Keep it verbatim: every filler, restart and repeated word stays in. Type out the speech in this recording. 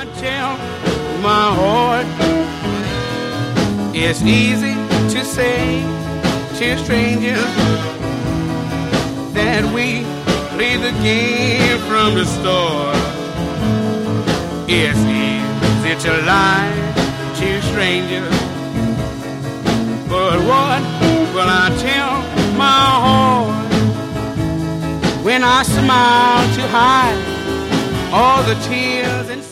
I tell my heart? It's easy to say to strangers that we play the game from the start. It's easy to lie to strangers, but what will I tell my heart when I smile to hide all the tears inside?